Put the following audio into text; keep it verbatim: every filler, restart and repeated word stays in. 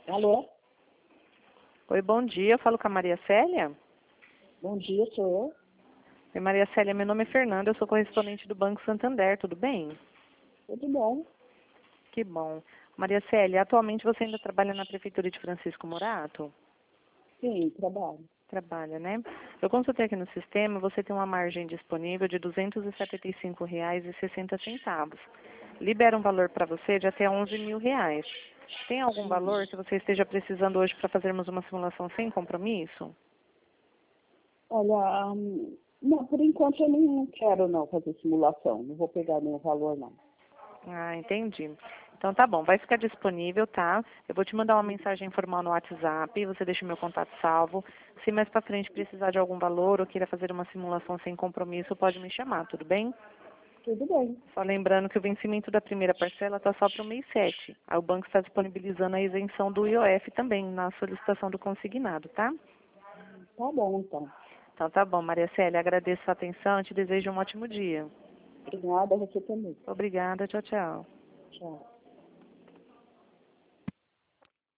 Alô? Oi, bom dia. Eu falo com a Maria Célia. Bom dia, sou eu. Oi, Maria Célia. Meu nome é Fernanda. Eu sou correspondente do Banco Santander. Tudo bem? Tudo bom? Que bom. Maria Célia, atualmente você ainda trabalha na Prefeitura de Francisco Morato? Sim, trabalho. Trabalha, né? Eu consultei aqui no sistema, você tem uma margem disponível de duzentos e setenta e cinco reais e sessenta centavos. Libera um valor para você de até onze mil reais. Tem algum Hum. valor que você esteja precisando hoje para fazermos uma simulação sem compromisso? Olha, hum, não, por enquanto eu não quero não fazer simulação. Não vou pegar nenhum valor, não. Ah, entendi. Então tá bom, vai ficar disponível, tá? Eu vou te mandar uma mensagem formal no WhatsApp, você deixa o meu contato salvo. Se mais pra frente precisar de algum valor ou queira fazer uma simulação sem compromisso, pode me chamar, tudo bem? Tudo bem. Só lembrando que o vencimento da primeira parcela está só para o mês sete. Aí o banco está disponibilizando a isenção do I O F também na solicitação do consignado, tá? Tá bom, então. Então tá bom, Maria Célia, agradeço a atenção e te desejo um ótimo dia. Obrigada, você também. Obrigada, tchau, tchau. Tchau.